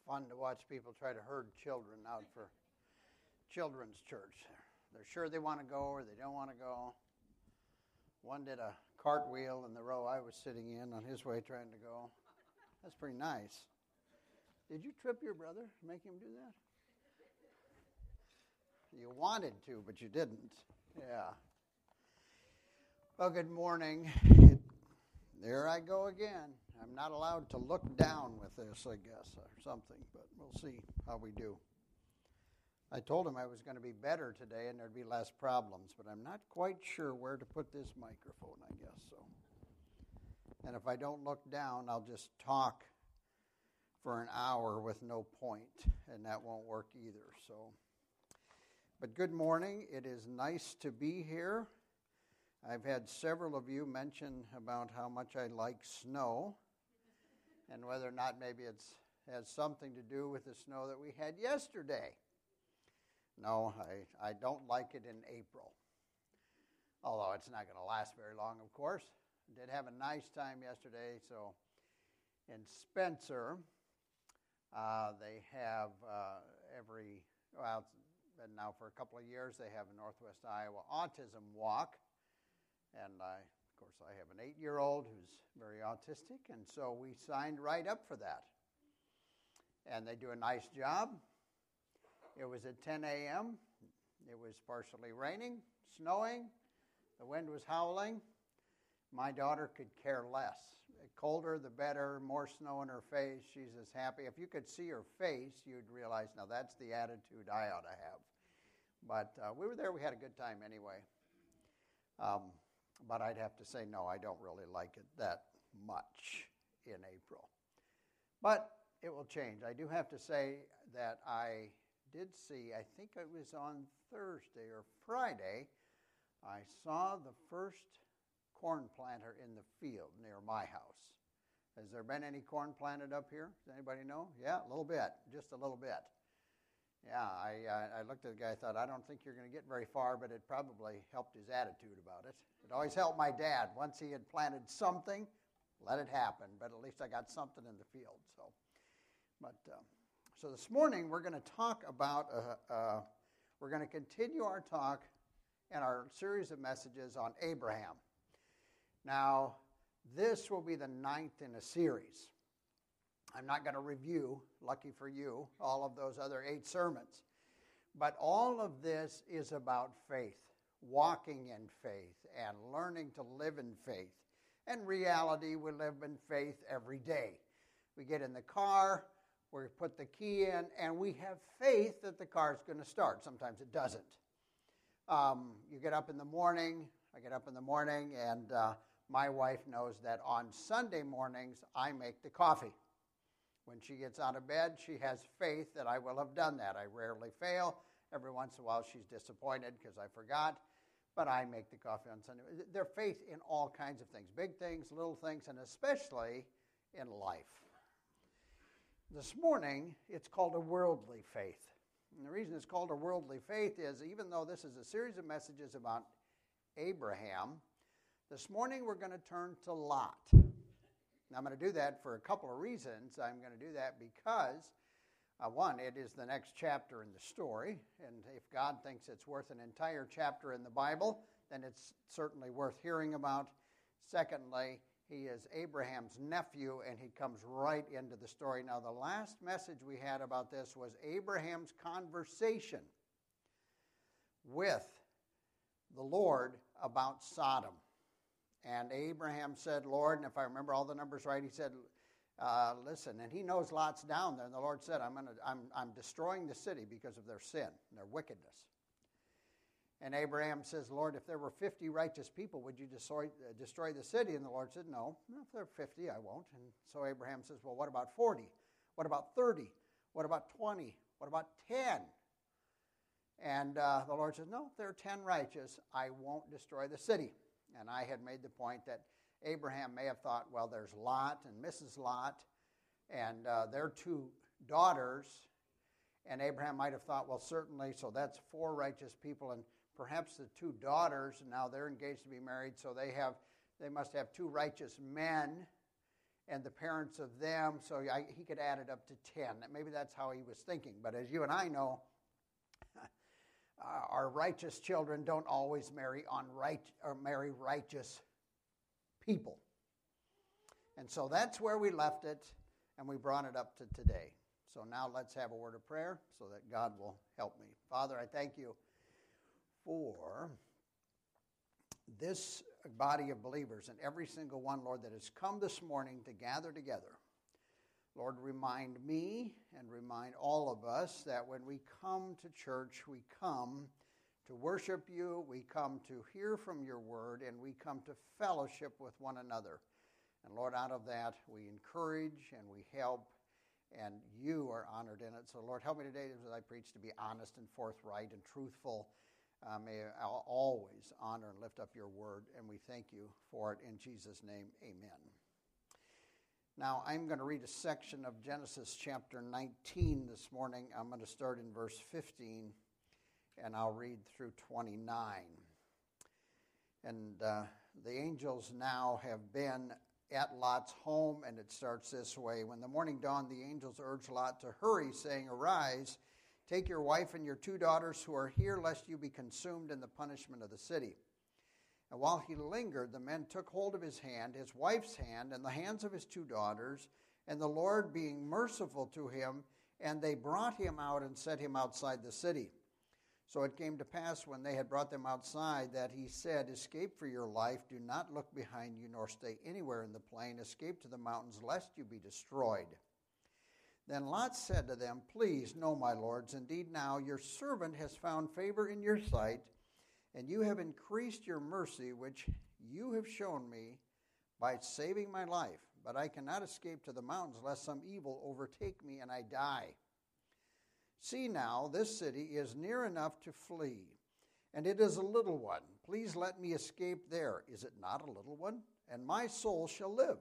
fun to watch people try to herd children out for children's church. They're sure they want to go or they don't want to go. One did a cartwheel in the row I was sitting in on his way trying to go. That's pretty nice. Did you trip your brother, make him do that? You wanted to, but you didn't. Yeah. Well, good morning. There I go again. I'm not allowed to look down with this, I guess, or something, but we'll see how we do. I told him I was going to be better today and there'd be less problems, but I'm not quite sure where to put this microphone, I guess so. And if I don't look down, I'll just talk for an hour with no point, and that won't work either. So, but good morning. It is nice to be here. I've had several of you mention about how much I like snow and whether or not maybe it has something to do with the snow that we had yesterday. No, I don't like it in April, although it's not going to last very long, of course. I did have a nice time yesterday. So in Spencer, they have it's been now for a couple of years, they have a Northwest Iowa Autism Walk. And of course, I have an 8-year-old who's very autistic, and so we signed right up for that. And they do a nice job. It was at 10 a.m. It was partially raining, snowing. The wind was howling. My daughter could care less. The colder, the better, more snow in her face. She's as happy. If you could see her face, you'd realize, now that's the attitude I ought to have. But we were there. We had a good time anyway. But I'd have to say, no, I don't really like it that much in April. But it will change. I do have to say that I did see, I think it was on Thursday or Friday, I saw the first corn planter in the field near my house. Has there been any corn planted up here? Does anybody know? Yeah, a little bit, just a little bit. Yeah, I looked at the guy, I thought, I don't think you're going to get very far, but it probably helped his attitude about it. It always helped my dad. Once he had planted something, let it happen, but at least I got something in the field. So this morning we're going to talk about, we're going to continue our talk and our series of messages on Abraham. Now, this will be the 9th in a series. I'm not going to review, lucky for you, all of those other 8 sermons. But all of this is about faith, walking in faith, and learning to live in faith. In reality, we live in faith every day. We get in the car, we put the key in, and we have faith that the car is going to start. Sometimes it doesn't. You get up in the morning, I get up in the morning, and my wife knows that on Sunday mornings, I make the coffee. When she gets out of bed, she has faith that I will have done that. I rarely fail. Every once in a while, she's disappointed because I forgot. But I make the coffee on Sunday. There's faith in all kinds of things, big things, little things, and especially in life. This morning, it's called a worldly faith. And the reason it's called a worldly faith is even though this is a series of messages about Abraham, this morning we're going to turn to Lot. Now, I'm going to do that for a couple of reasons. I'm going to do that because, one, it is the next chapter in the story, and if God thinks it's worth an entire chapter in the Bible, then it's certainly worth hearing about. Secondly, he is Abraham's nephew, and he comes right into the story. Now, the last message we had about this was Abraham's conversation with the Lord about Sodom. And Abraham said, Lord, and if I remember all the numbers right, he said, listen, and he knows Lot's down there. And the Lord said, I'm destroying the city because of their sin and their wickedness. And Abraham says, Lord, if there were 50 righteous people, would you destroy the city? And the Lord said, no, if there are 50, I won't. And so Abraham says, well, what about 40? What about 30? What about 20? What about 10? And the Lord says, no, if there are 10 righteous, I won't destroy the city. And I had made the point that Abraham may have thought, well, there's Lot and Mrs. Lot and their 2 daughters. And Abraham might have thought, well, certainly, so that's 4 righteous people. And perhaps the 2 daughters, now they're engaged to be married, so they must have 2 righteous men. and the parents of them, so he could add it up to 10. Maybe that's how he was thinking. But as you and I know, our righteous children don't always marry righteous people. And so that's where we left it, and we brought it up to today. So now let's have a word of prayer so that God will help me. Father, I thank you for this body of believers and every single one, Lord, that has come this morning to gather together. Lord, remind me and remind all of us that when we come to church, we come to worship you, we come to hear from your word, and we come to fellowship with one another. And Lord, out of that, we encourage and we help, and you are honored in it. So Lord, help me today as I preach to be honest and forthright and truthful. May I always honor and lift up your word, and we thank you for it in Jesus' name. Amen. Now, I'm going to read a section of Genesis chapter 19 this morning. I'm going to start in verse 15, and I'll read through 29. And the angels now have been at Lot's home, and it starts this way. When the morning dawned, the angels urged Lot to hurry, saying, "Arise, take your wife and your 2 daughters who are here, lest you be consumed in the punishment of the city." And while he lingered, the men took hold of his hand, his wife's hand, and the hands of his 2 daughters, and the Lord being merciful to him, and they brought him out and set him outside the city. So it came to pass when they had brought them outside that he said, "Escape for your life, do not look behind you, nor stay anywhere in the plain. Escape to the mountains, lest you be destroyed." Then Lot said to them, "Please, no, my lords, indeed now your servant has found favor in your sight, and you have increased your mercy, which you have shown me by saving my life. But I cannot escape to the mountains, lest some evil overtake me and I die. See now, this city is near enough to flee, and it is a little one. Please let me escape there. Is it not a little one? And my soul shall live."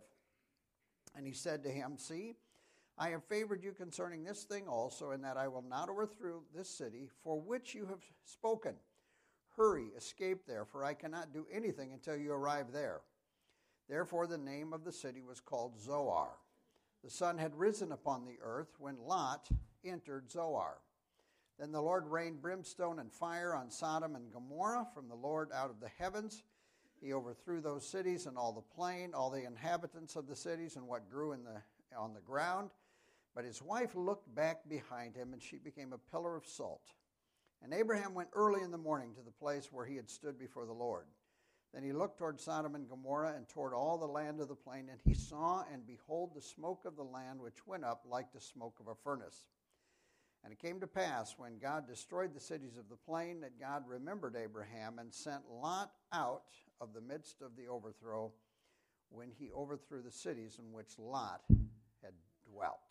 And he said to him, "See, I have favored you concerning this thing also, in that I will not overthrow this city for which you have spoken. Hurry, escape there, for I cannot do anything until you arrive there." Therefore the name of the city was called Zoar. The sun had risen upon the earth when Lot entered Zoar. Then the Lord rained brimstone and fire on Sodom and Gomorrah from the Lord out of the heavens. He overthrew those cities and all the plain, all the inhabitants of the cities, and what grew on the ground. But his wife looked back behind him, and she became a pillar of salt. And Abraham went early in the morning to the place where he had stood before the Lord. Then he looked toward Sodom and Gomorrah and toward all the land of the plain, and he saw and behold the smoke of the land which went up like the smoke of a furnace. And it came to pass, when God destroyed the cities of the plain, that God remembered Abraham and sent Lot out of the midst of the overthrow, when he overthrew the cities in which Lot had dwelt.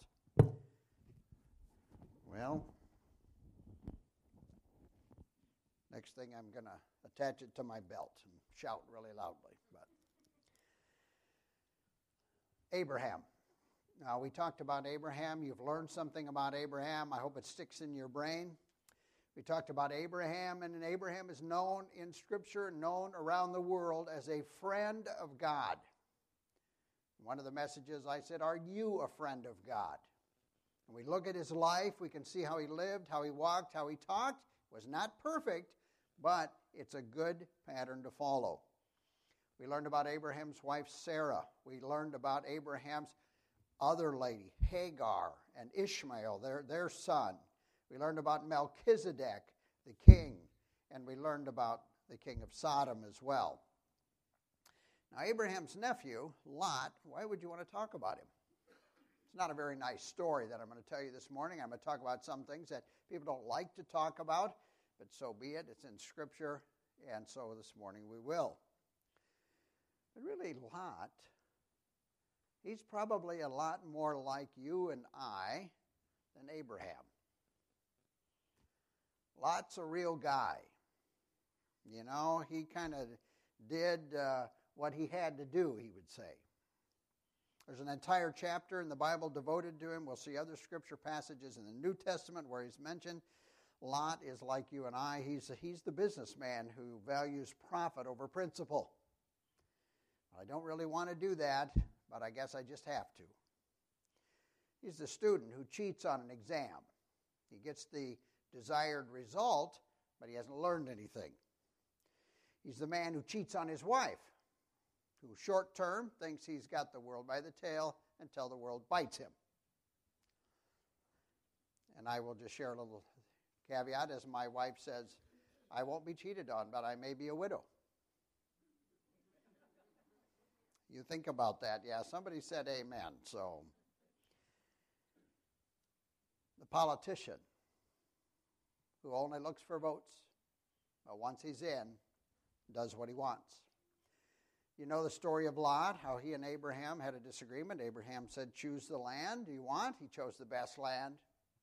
Well, next thing I'm going to attach it to my belt and shout really loudly. But Abraham. Now, we talked about Abraham. You've learned something about Abraham. I hope it sticks in your brain. We talked about Abraham, and Abraham is known in Scripture, known around the world as a friend of God. One of the messages I said, "Are you a friend of God?" And we look at his life, we can see how he lived, how he walked, how he talked. It was not perfect, but it's a good pattern to follow. We learned about Abraham's wife, Sarah. We learned about Abraham's other lady, Hagar, and Ishmael, their son. We learned about Melchizedek, the king, and we learned about the king of Sodom as well. Now, Abraham's nephew, Lot, why would you want to talk about him? It's not a very nice story that I'm going to tell you this morning. I'm going to talk about some things that people don't like to talk about, but so be it. It's in Scripture, and so this morning we will. But really, Lot, he's probably a lot more like you and I than Abraham. Lot's a real guy. You know, he kind of did what he had to do, he would say. There's an entire chapter in the Bible devoted to him. We'll see other scripture passages in the New Testament where he's mentioned. Lot is like you and I. He's the businessman who values profit over principle. I don't really want to do that, but I guess I just have to. He's the student who cheats on an exam. He gets the desired result, but he hasn't learned anything. He's the man who cheats on his wife, who short term thinks he's got the world by the tail until the world bites him. And I will just share a little caveat, as my wife says, I won't be cheated on, but I may be a widow. You think about that. Yeah, somebody said amen. So, the politician who only looks for votes, but once he's in, does what he wants. You know the story of Lot, how he and Abraham had a disagreement. Abraham said, choose the land you want. He chose the best land.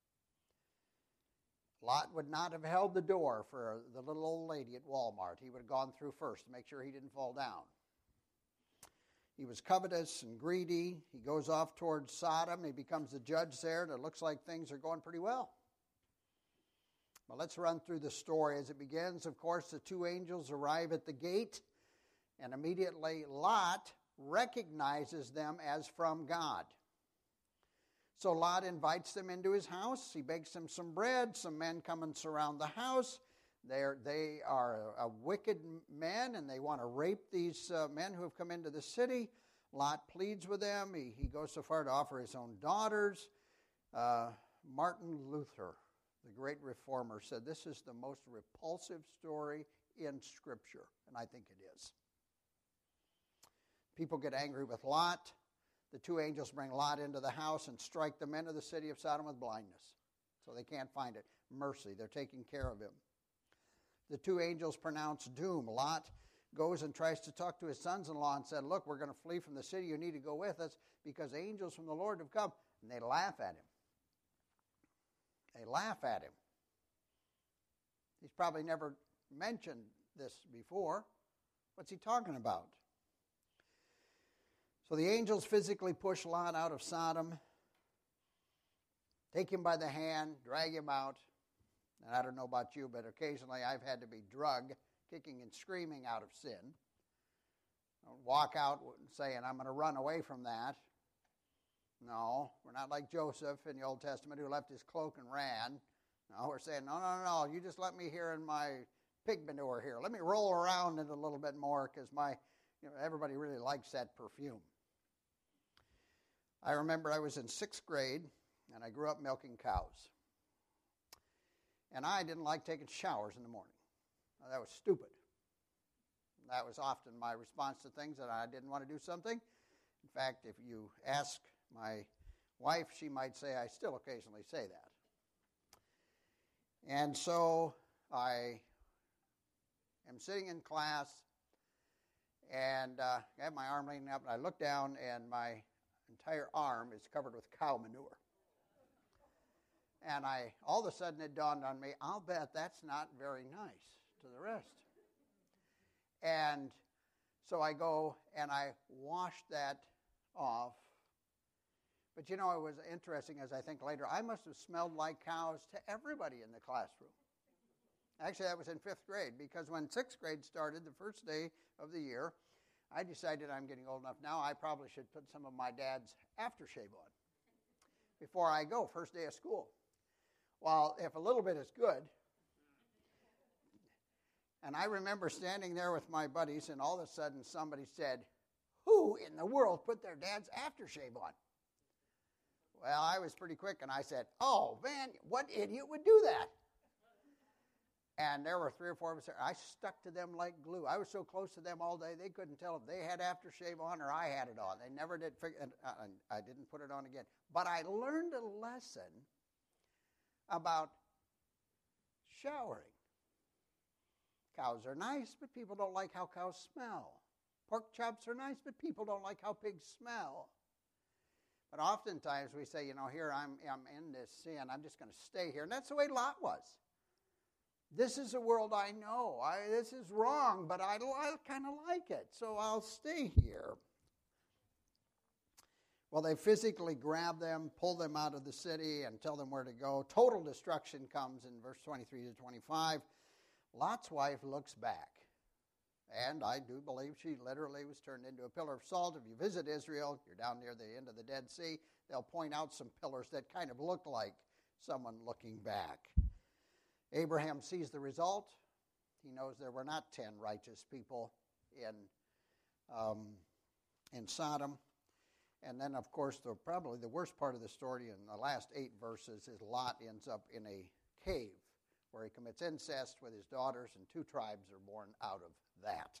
Lot would not have held the door for the little old lady at Walmart. He would have gone through first to make sure he didn't fall down. He was covetous and greedy. He goes off towards Sodom. He becomes the judge there, and it looks like things are going pretty well. Well, let's run through the story. As it begins, of course, the two angels arrive at the gate, and immediately Lot recognizes them as from God. So Lot invites them into his house. He bakes them some bread. Some men come and surround the house. They are wicked men, and they want to rape these men who have come into the city. Lot pleads with them. He goes so far to offer his own daughters. Martin Luther, the great reformer, said this is the most repulsive story in Scripture, and I think it is. People get angry with Lot. The two angels bring Lot into the house and strike the men of the city of Sodom with blindness, so they can't find it. Mercy, they're taking care of him. The two angels pronounce doom. Lot goes and tries to talk to his sons-in-law and said, look, we're going to flee from the city. You need to go with us because angels from the Lord have come. And they laugh at him. They laugh at him. He's probably never mentioned this before. What's he talking about? So the angels physically push Lot out of Sodom, take him by the hand, drag him out. And I don't know about you, but occasionally I've had to be drugged, kicking and screaming out of sin. Don't walk out saying, I'm going to run away from that. No, we're not like Joseph in the Old Testament who left his cloak and ran. No, we're saying, no, you just let me here in my pig manure here. Let me roll around it a little bit more because everybody really likes that perfume. I remember I was in 6th grade, and I grew up milking cows. And I didn't like taking showers in the morning. Now, that was stupid. That was often my response to things that I didn't want to do something. In fact, if you ask my wife, she might say I still occasionally say that. And so I am sitting in class, and I have my arm leaning up, and I look down, and my entire arm is covered with cow manure. And all of a sudden it dawned on me, I'll bet that's not very nice to the rest. And so I go and I wash that off. But it was interesting, as I think later, I must have smelled like cows to everybody in the classroom. Actually, that was in 5th grade, because when 6th grade started, the first day of the year, I decided I'm getting old enough now, I probably should put some of my dad's aftershave on before I go, first day of school. Well, if a little bit is good. And I remember standing there with my buddies, and all of a sudden somebody said, who in the world put their dad's aftershave on? Well, I was pretty quick, and I said, oh, man, what idiot would do that? And there were 3 or 4 of us there. I stuck to them like glue. I was so close to them all day, they couldn't tell if they had aftershave on or I had it on. They never did figure, and I didn't put it on again. But I learned a lesson about showering. Cows are nice, but people don't like how cows smell. Pork chops are nice, but people don't like how pigs smell. But oftentimes we say, here I'm in this sin. I'm just going to stay here. And that's the way Lot was. This is a world I know. This is wrong, but I kind of like it, so I'll stay here. Well, they physically grab them, pull them out of the city, and tell them where to go. Total destruction comes in verse 23 to 25. Lot's wife looks back. And I do believe she literally was turned into a pillar of salt. If you visit Israel, you're down near the end of the Dead Sea, they'll point out some pillars that kind of look like someone looking back. Abraham sees the result. He knows there were not 10 righteous people in Sodom. And then, of course, probably the worst part of the story in the last 8 verses is Lot ends up in a cave where he commits incest with his daughters, and 2 tribes are born out of that.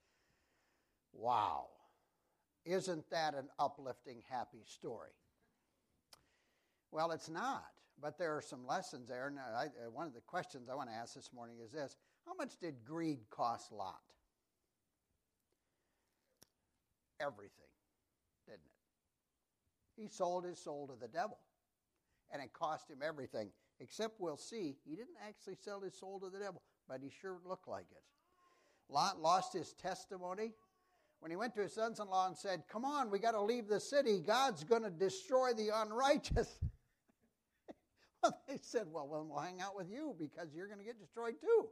Wow. Isn't that an uplifting, happy story? Well, it's not, but there are some lessons there. And one of the questions I want to ask this morning is this: how much did greed cost Lot? Everything, didn't it? He sold his soul to the devil, and it cost him everything. Except we'll see, he didn't actually sell his soul to the devil, but he sure looked like it. Lot lost his testimony when he went to his sons-in-law and said, "Come on, we got to leave the city. God's going to destroy the unrighteous." Well, they said, well, we'll hang out with you because you're going to get destroyed too.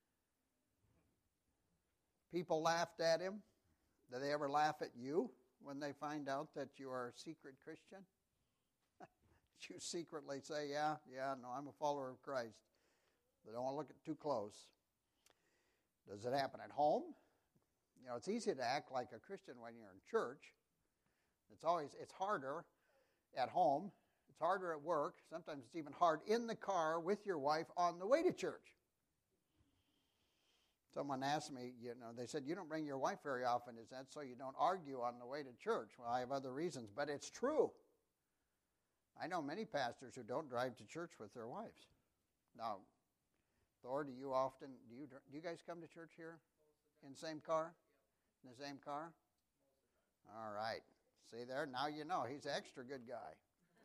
People laughed at him. Do they ever laugh at you when they find out that you are a secret Christian? You secretly say, yeah, no, I'm a follower of Christ. They don't want to look at too close. Does it happen at home? You know, it's easy to act like a Christian when you're in church. It's harder at home. It's harder at work. Sometimes it's even hard in the car with your wife on the way to church. Someone asked me, they said, you don't bring your wife very often. Is that so you don't argue on the way to church? Well, I have other reasons, but it's true. I know many pastors who don't drive to church with their wives. Now, Thor, do you guys come to church here in the same car? In the same car? All right. See there? Now you know. He's an extra good guy.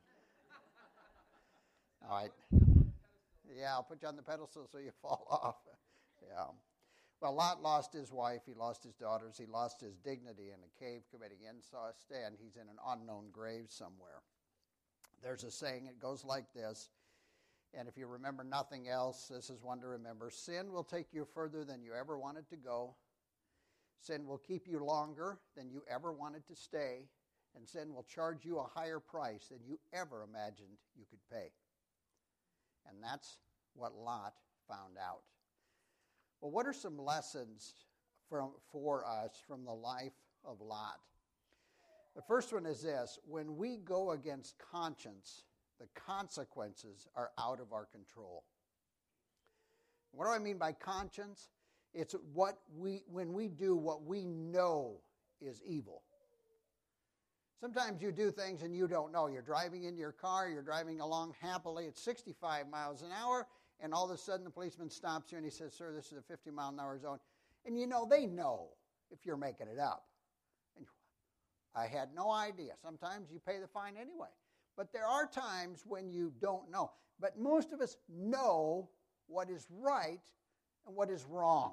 All right. Yeah, I'll put you on the pedestal so you fall off. Yeah. Well, Lot lost his wife. He lost his daughters. He lost his dignity in a cave committing incest, and he's in an unknown grave somewhere. There's a saying, it goes like this, and if you remember nothing else, this is one to remember. Sin will take you further than you ever wanted to go. Sin will keep you longer than you ever wanted to stay. And sin will charge you a higher price than you ever imagined you could pay. And that's what Lot found out. Well, what are some lessons for us from the life of Lot? The first one is this: when we go against conscience, the consequences are out of our control. What do I mean by conscience? It's when we do what we know is evil. Sometimes you do things and you don't know. You're driving in your car, you're driving along happily at 65 miles an hour, and all of a sudden the policeman stops you and he says, "Sir, this is a 50-mile-an-hour zone." And they know if you're making it up. I had no idea. Sometimes you pay the fine anyway. But there are times when you don't know. But most of us know what is right and what is wrong.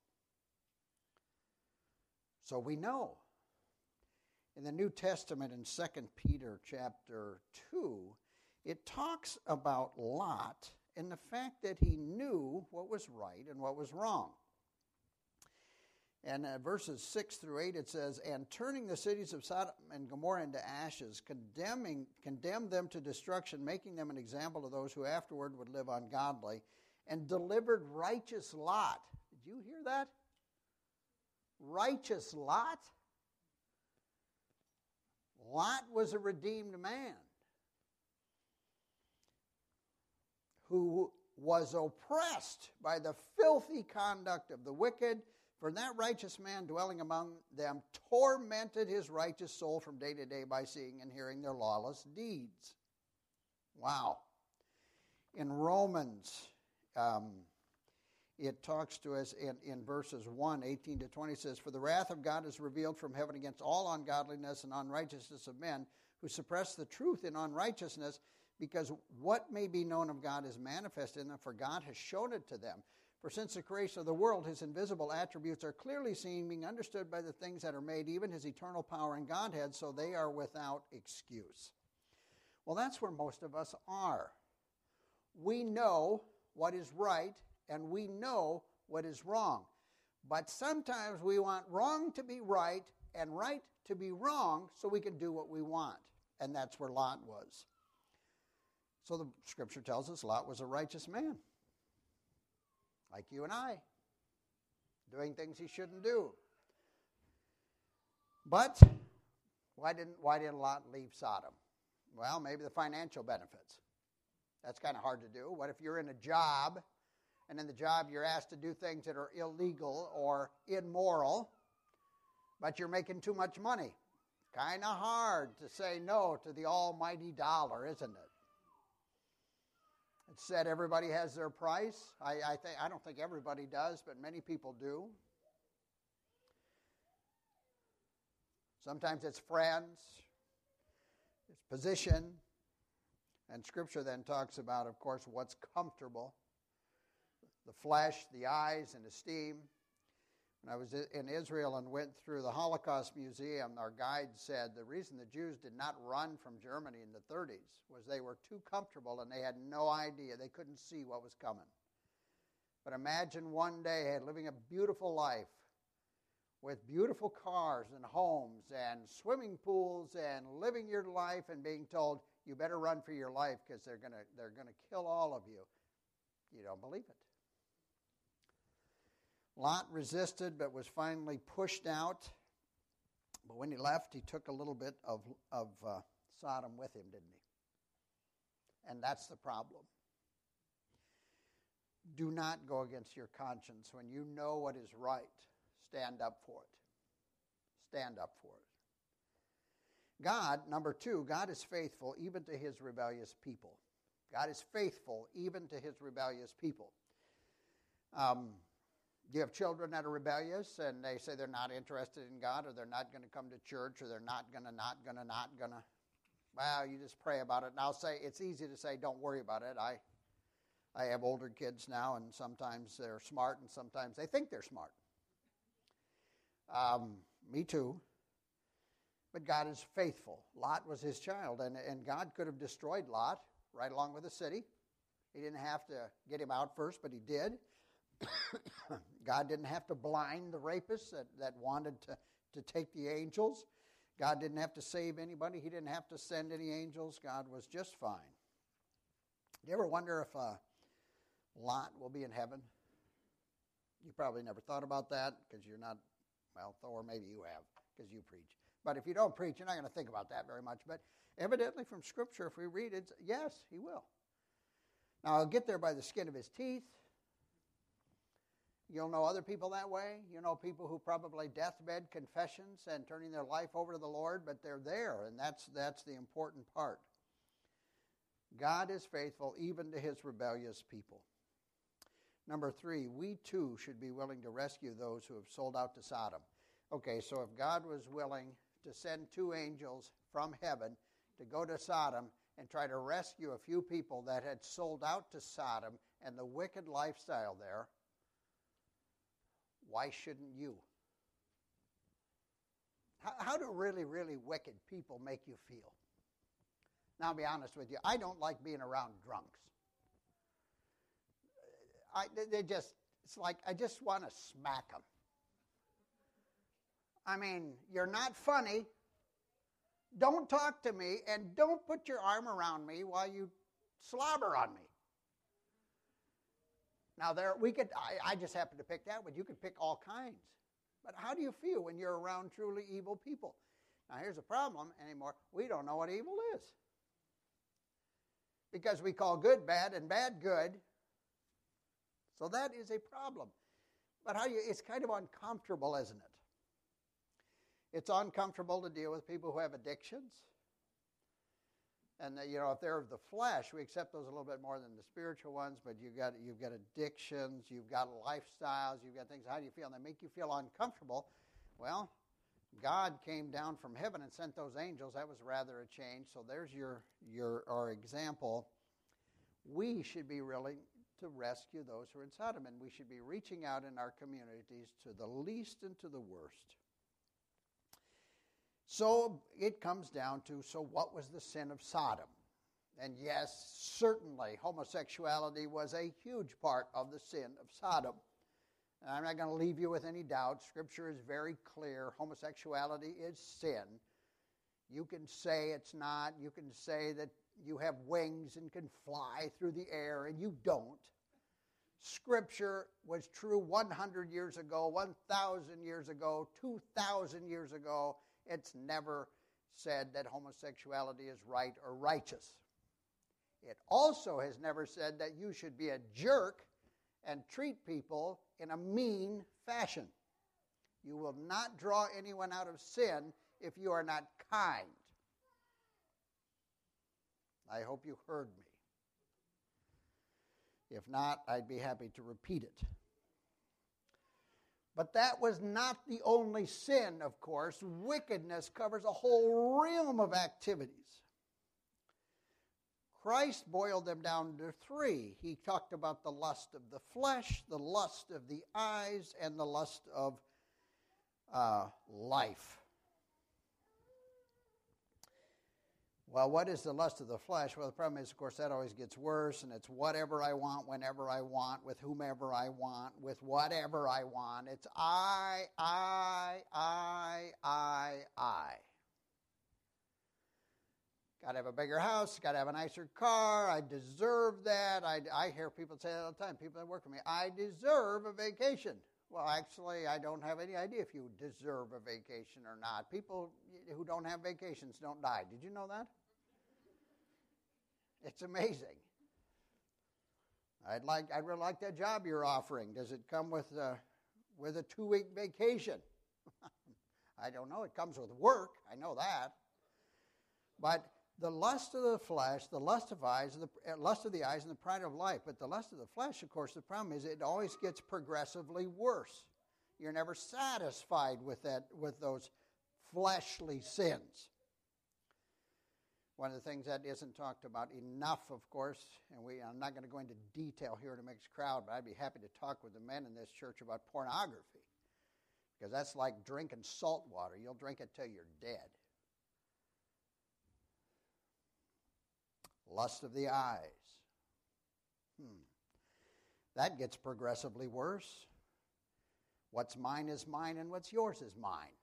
So we know. In the New Testament, in 2 Peter chapter 2, it talks about Lot and the fact that he knew what was right and what was wrong. And verses 6 through 8, it says, "And turning the cities of Sodom and Gomorrah into ashes, condemned them to destruction, making them an example of those who afterward would live ungodly, and delivered righteous Lot." Did you hear that? Righteous Lot? Lot was a redeemed man who was oppressed by the filthy conduct of the wicked. For that righteous man dwelling among them tormented his righteous soul from day to day by seeing and hearing their lawless deeds. Wow. In Romans, it talks to us in verses 1, 18 to 20, says, "For the wrath of God is revealed from heaven against all ungodliness and unrighteousness of men who suppress the truth in unrighteousness, because what may be known of God is manifest in them, for God has shown it to them. For since the creation of the world, his invisible attributes are clearly seen, being understood by the things that are made, even his eternal power and Godhead, so they are without excuse." Well, that's where most of us are. We know what is right and we know what is wrong. But sometimes we want wrong to be right and right to be wrong so we can do what we want. And that's where Lot was. So the scripture tells us Lot was a righteous man, like you and I, doing things he shouldn't do. But why didn't Lot leave Sodom? Well, maybe the financial benefits. That's kind of hard to do. What if you're in a job, and in the job you're asked to do things that are illegal or immoral, but you're making too much money? Kind of hard to say no to the almighty dollar, isn't it? It's said everybody has their price. I don't think everybody does, but many people do. Sometimes it's friends, it's position, and Scripture then talks about, of course, what's comfortable, the flesh, the eyes, and esteem. When I was in Israel and went through the Holocaust Museum, our guide said the reason the Jews did not run from Germany in the 30s was they were too comfortable and they had no idea. They couldn't see what was coming. But imagine one day living a beautiful life with beautiful cars and homes and swimming pools and living your life and being told, you better run for your life because they're gonna kill all of you. You don't believe it. Lot resisted but was finally pushed out. But when he left, he took a little bit of Sodom with him, didn't he? And that's the problem. Do not go against your conscience. When you know what is right, stand up for it. Stand up for it. God, number 2, God is faithful even to his rebellious people. God is faithful even to his rebellious people. You have children that are rebellious and they say they're not interested in God, or they're not going to come to church, or they're not going to. Well, you just pray about it. And I'll say, it's easy to say, don't worry about it. I have older kids now, and sometimes they're smart and sometimes they think they're smart. Me too. But God is faithful. Lot was his child, and God could have destroyed Lot right along with the city. He didn't have to get him out first, but he did. God didn't have to blind the rapists that wanted to take the angels. God didn't have to save anybody. He didn't have to send any angels. God was just fine. Do you ever wonder if Lot will be in heaven? You probably never thought about that because you're not, well, or maybe you have because you preach. But if you don't preach, you're not going to think about that very much. But evidently from Scripture, if we read it, yes, he will. Now, he'll get there by the skin of his teeth. You'll know other people that way. You know people who probably deathbed confessions and turning their life over to the Lord, but they're there, and that's the important part. God is faithful even to his rebellious people. Number 3, we too should be willing to rescue those who have sold out to Sodom. Okay, so if God was willing to send 2 angels from heaven to go to Sodom and try to rescue a few people that had sold out to Sodom and the wicked lifestyle there, why shouldn't you? How do really, really wicked people make you feel? Now, I'll be honest with you. I don't like being around drunks. It's like I just want to smack them. I mean, you're not funny. Don't talk to me, and don't put your arm around me while you slobber on me. Now, I just happen to pick that one. You could pick all kinds. But how do you feel when you're around truly evil people? Now, here's the problem anymore. We don't know what evil is. Because we call good bad and bad good. So that is a problem. But it's kind of uncomfortable, isn't it? It's uncomfortable to deal with people who have addictions. And if they're of the flesh, we accept those a little bit more than the spiritual ones. But you've got addictions, you've got lifestyles, you've got things. How do you feel? And they make you feel uncomfortable. Well, God came down from heaven and sent those angels. That was rather a change. So there's our example. We should be willing to rescue those who are in Sodom, and we should be reaching out in our communities to the least and to the worst. So it comes down to, so what was the sin of Sodom? And yes, certainly homosexuality was a huge part of the sin of Sodom. And I'm not going to leave you with any doubt. Scripture is very clear. Homosexuality is sin. You can say it's not. You can say that you have wings and can fly through the air, and you don't. Scripture was true 100 years ago, 1,000 years ago, 2,000 years ago. It's never said that homosexuality is right or righteous. It also has never said that you should be a jerk and treat people in a mean fashion. You will not draw anyone out of sin if you are not kind. I hope you heard me. If not, I'd be happy to repeat it. But that was not the only sin, of course. Wickedness covers a whole realm of activities. Christ boiled them down to three. He talked about the lust of the flesh, the lust of the eyes, and the lust of life. Well, what is the lust of the flesh? Well, the problem is, of course, that always gets worse, and it's whatever I want, whenever I want, with whomever I want, with whatever I want. It's I. Got to have a bigger house, got to have a nicer car, I deserve that. I hear people say that all the time, people that work for me, I deserve a vacation. Well, actually, I don't have any idea if you deserve a vacation or not. People who don't have vacations don't die. Did you know that? It's amazing. I'd really like that job you're offering. Does it come with a 2-week vacation? I don't know. It comes with work. I know that. But the lust of the flesh, the lust of eyes, the lust of the eyes, and the pride of life. But the lust of the flesh, of course, the problem is it always gets progressively worse. You're never satisfied with those fleshly sins. One of the things that isn't talked about enough, of course, and I'm not going to go into detail here to mix crowd, but I'd be happy to talk with the men in this church about pornography. Because that's like drinking salt water. You'll drink it till you're dead. Lust of the eyes. That gets progressively worse. What's mine is mine, and what's yours is mine.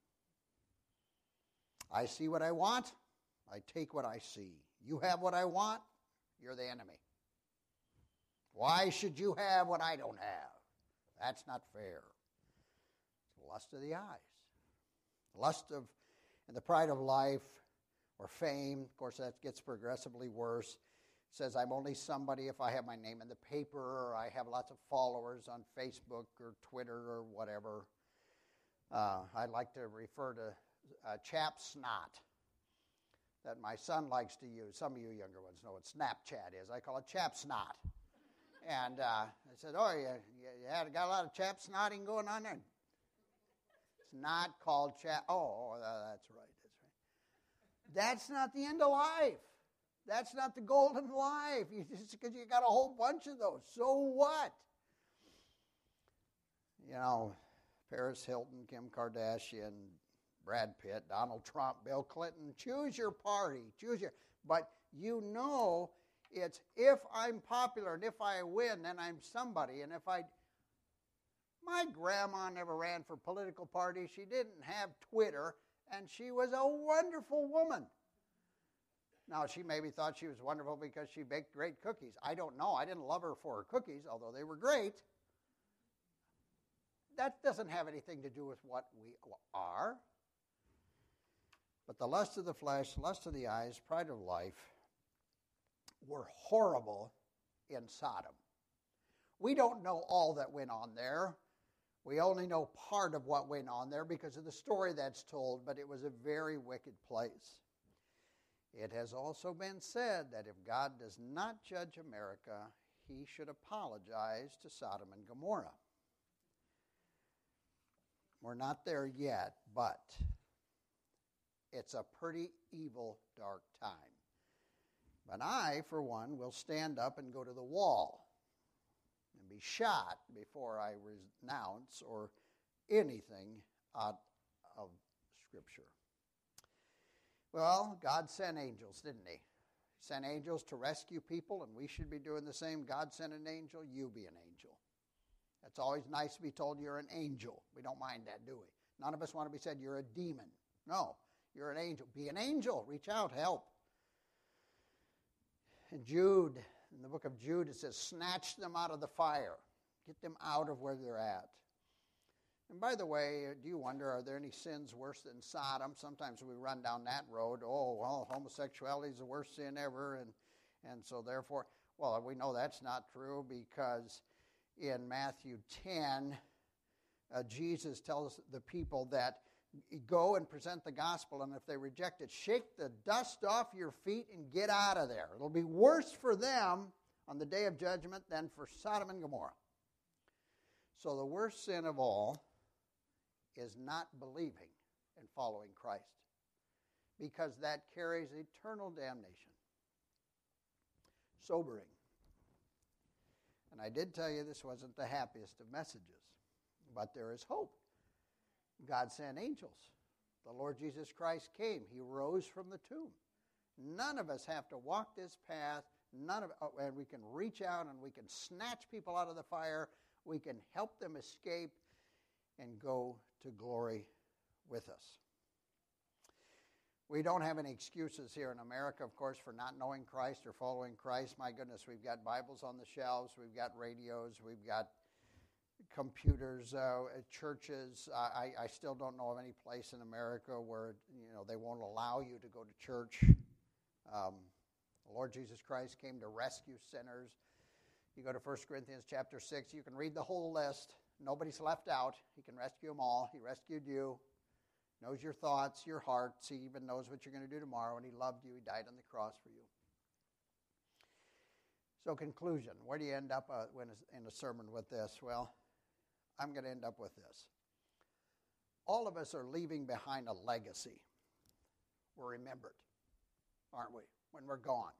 I see what I want. I take what I see. You have what I want. You're the enemy. Why should you have what I don't have? That's not fair. It's the lust of the eyes. Lust of, and the pride of life, or fame. Of course, that gets progressively worse. It says I'm only somebody if I have my name in the paper, or I have lots of followers on Facebook or Twitter or whatever. I like to refer to chap snot that my son likes to use. Some of you younger ones know what Snapchat is. I call it chap snot. And I said, oh, you got a lot of chap snotting going on there? It's not called chap. Oh, that's right. That's not the end of life. That's not the golden life. Because you got a whole bunch of those. So what? You know, Paris Hilton, Kim Kardashian, Brad Pitt, Donald Trump, Bill Clinton. Choose your party. But you know it's if I'm popular and if I win, then I'm somebody. And my grandma never ran for political party. She didn't have Twitter. And she was a wonderful woman. Now, she maybe thought she was wonderful because she baked great cookies. I don't know. I didn't love her for her cookies, although they were great. That doesn't have anything to do with what we are. But the lust of the flesh, lust of the eyes, pride of life were horrible in Sodom. We don't know all that went on there. We only know part of what went on there because of the story that's told, but it was a very wicked place. It has also been said that if God does not judge America, he should apologize to Sodom and Gomorrah. We're not there yet, but it's a pretty evil, dark time. But I, for one, will stand up and go to the wall and be shot before I renounce or anything out of Scripture. Well, God sent angels, didn't he? He sent angels to rescue people, and we should be doing the same. God sent an angel, you be an angel. It's always nice to be told you're an angel. We don't mind that, do we? None of us want to be said you're a demon. No, you're an angel. Be an angel. Reach out, help. In Jude, in the book of Jude, it says, snatch them out of the fire. Get them out of where they're at. And by the way, do you wonder, are there any sins worse than Sodom? Sometimes we run down that road. Oh, well, homosexuality is the worst sin ever. And so therefore, well, we know that's not true because in Matthew 10, Jesus tells the people that go and present the gospel, and if they reject it, shake the dust off your feet and get out of there. It'll be worse for them on the day of judgment than for Sodom and Gomorrah. So the worst sin of all is not believing and following Christ, because that carries eternal damnation. Sobering. And I did tell you this wasn't the happiest of messages, but there is hope. God sent angels. The Lord Jesus Christ came. He rose from the tomb. None of us have to walk this path. And we can reach out and we can snatch people out of the fire. We can help them escape and go to glory with us. We don't have any excuses here in America, of course, for not knowing Christ or following Christ. My goodness, we've got Bibles on the shelves, we've got radios, we've got computers, churches. I still don't know of any place in America where they won't allow you to go to church. The Lord Jesus Christ came to rescue sinners. You go to 1 Corinthians chapter 6, you can read the whole list. Nobody's left out. He can rescue them all. He rescued you. Knows your thoughts, your hearts. He even knows what you're going to do tomorrow, and he loved you. He died on the cross for you. So conclusion, where do you end up in a sermon with this? Well, I'm going to end up with this. All of us are leaving behind a legacy. We're remembered, aren't we, when we're gone?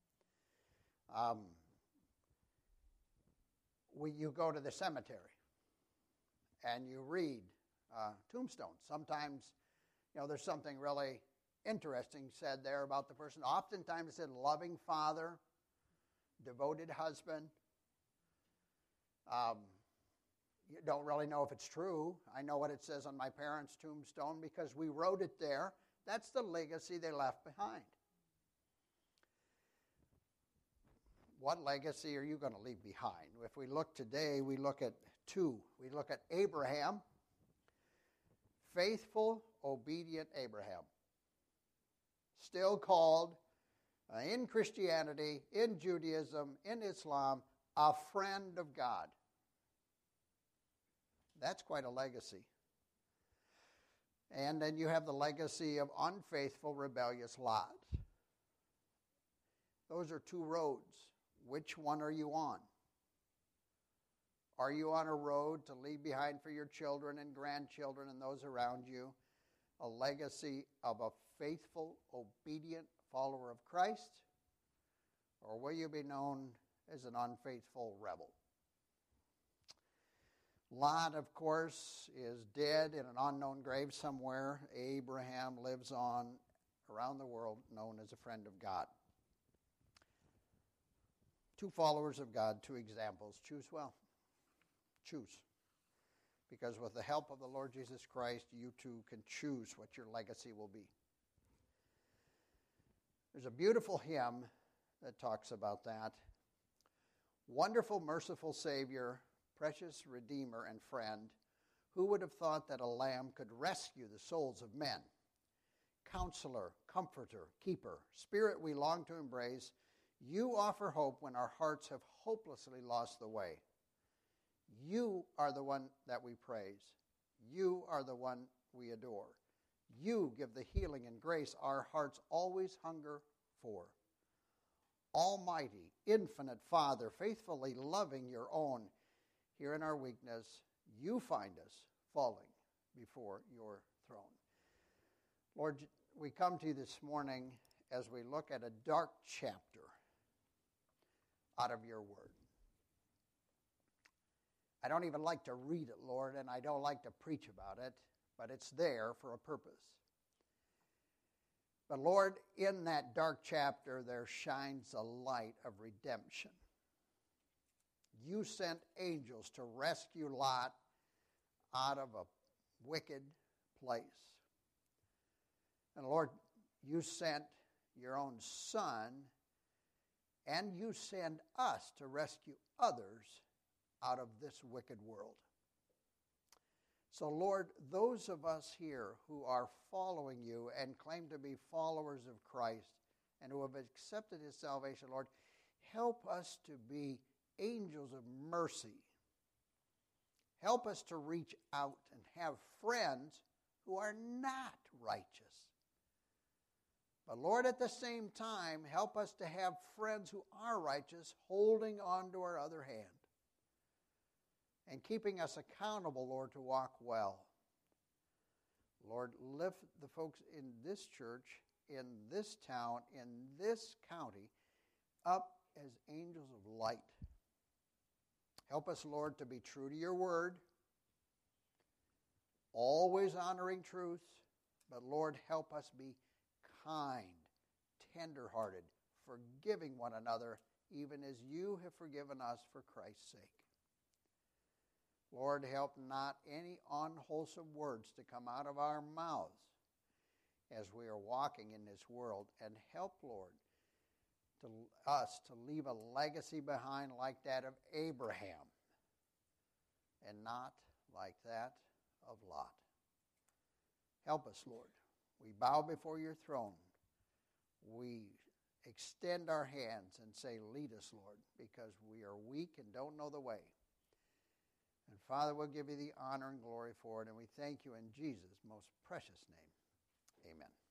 You go to the cemetery and you read tombstones. Sometimes, there's something really interesting said there about the person. Oftentimes it said loving father, devoted husband. You don't really know if it's true. I know what it says on my parents' tombstone because we wrote it there. That's the legacy they left behind. What legacy are you going to leave behind? If we look today, we look at two. We look at Abraham, faithful, obedient Abraham. Still called, in Christianity, in Judaism, in Islam, a friend of God. That's quite a legacy. And then you have the legacy of unfaithful, rebellious Lot. Those are two roads. Which one are you on? Are you on a road to leave behind for your children and grandchildren and those around you a legacy of a faithful, obedient follower of Christ? Or will you be known as an unfaithful rebel? Lot, of course, is dead in an unknown grave somewhere. Abraham lives on around the world, known as a friend of God. Two followers of God, two examples. Choose well. Choose. Because with the help of the Lord Jesus Christ, you too can choose what your legacy will be. There's a beautiful hymn that talks about that. Wonderful, merciful Savior, precious Redeemer and friend, who would have thought that a lamb could rescue the souls of men? Counselor, comforter, keeper, spirit we long to embrace, you offer hope when our hearts have hopelessly lost the way. You are the one that we praise. You are the one we adore. You give the healing and grace our hearts always hunger for. Almighty, infinite Father, faithfully loving your own, here in our weakness, you find us falling before your throne. Lord, we come to you this morning as we look at a dark chapter out of your word. I don't even like to read it, Lord, and I don't like to preach about it, but it's there for a purpose. But Lord, in that dark chapter, there shines a light of redemption. You sent angels to rescue Lot out of a wicked place. And Lord, you sent your own Son, and you send us to rescue others out of this wicked world. So Lord, those of us here who are following you and claim to be followers of Christ and who have accepted his salvation, Lord, help us to be angels of mercy. Help us to reach out and have friends who are not righteous. But Lord, at the same time, help us to have friends who are righteous, holding on to our other hand and keeping us accountable, Lord, to walk well. Lord, lift the folks in this church, in this town, in this county, up as angels of light. Help us, Lord, to be true to your word, always honoring truth, but Lord, help us be kind, tender-hearted, forgiving one another, even as you have forgiven us for Christ's sake. Lord, help not any unwholesome words to come out of our mouths as we are walking in this world, and help, Lord, to us to leave a legacy behind like that of Abraham and not like that of Lot. Help us, Lord. We bow before your throne. We extend our hands and say, lead us, Lord, because we are weak and don't know the way. And Father, we'll give you the honor and glory for it, and we thank you in Jesus' most precious name. Amen.